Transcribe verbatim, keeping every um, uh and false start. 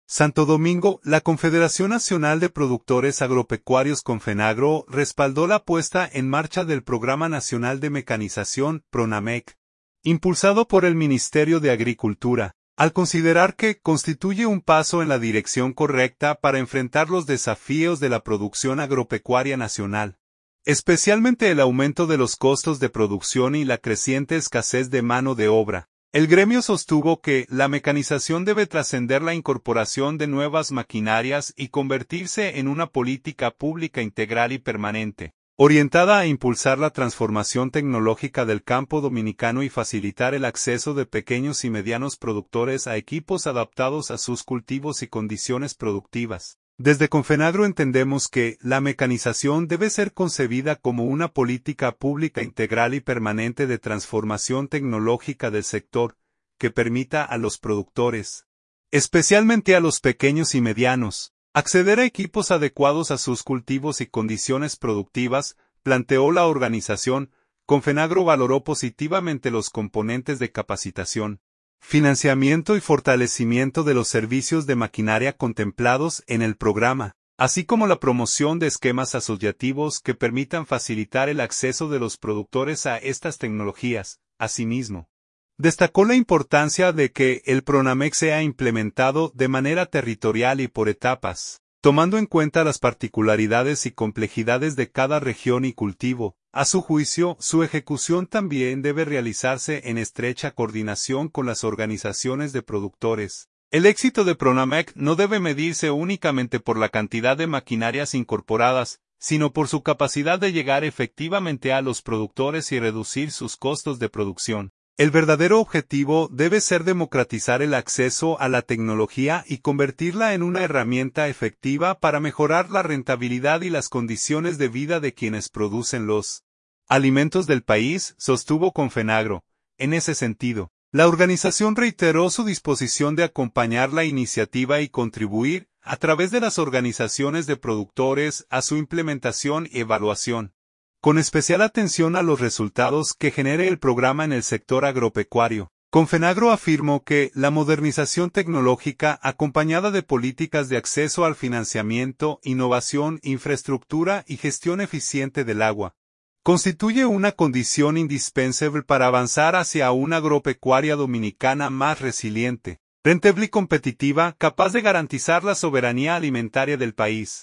Santo Domingo, la Confederación Nacional de Productores Agropecuarios Confenagro respaldó la puesta en marcha del Programa Nacional de Mecanización, PRONAMEC, impulsado por el Ministerio de Agricultura, al considerar que constituye un paso en la dirección correcta para enfrentar los desafíos de la producción agropecuaria nacional, especialmente el aumento de los costos de producción y la creciente escasez de mano de obra. El gremio sostuvo que la mecanización debe trascender la incorporación de nuevas maquinarias y convertirse en una política pública integral y permanente, orientada a impulsar la transformación tecnológica del campo dominicano y facilitar el acceso de pequeños y medianos productores a equipos adaptados a sus cultivos y condiciones productivas. Desde Confenagro entendemos que la mecanización debe ser concebida como una política pública integral y permanente de transformación tecnológica del sector, que permita a los productores, especialmente a los pequeños y medianos, acceder a equipos adecuados a sus cultivos y condiciones productivas, planteó la organización. Confenagro valoró positivamente los componentes de capacitación, financiamiento y fortalecimiento de los servicios de maquinaria contemplados en el programa, así como la promoción de esquemas asociativos que permitan facilitar el acceso de los productores a estas tecnologías. Asimismo, destacó la importancia de que el PRONAMEC sea implementado de manera territorial y por etapas, tomando en cuenta las particularidades y complejidades de cada región y cultivo. A su juicio, su ejecución también debe realizarse en estrecha coordinación con las organizaciones de productores. El éxito de PRONAMEC no debe medirse únicamente por la cantidad de maquinarias incorporadas, sino por su capacidad de llegar efectivamente a los productores y reducir sus costos de producción. El verdadero objetivo debe ser democratizar el acceso a la tecnología y convertirla en una herramienta efectiva para mejorar la rentabilidad y las condiciones de vida de quienes producen los alimentos del país, sostuvo Confenagro. En ese sentido, la organización reiteró su disposición de acompañar la iniciativa y contribuir, a través de las organizaciones de productores, a su implementación y evaluación, con especial atención a los resultados que genere el programa en el sector agropecuario. Confenagro afirmó que la modernización tecnológica, acompañada de políticas de acceso al financiamiento, innovación, infraestructura y gestión eficiente del agua, constituye una condición indispensable para avanzar hacia una agropecuaria dominicana más resiliente, rentable y competitiva, capaz de garantizar la soberanía alimentaria del país.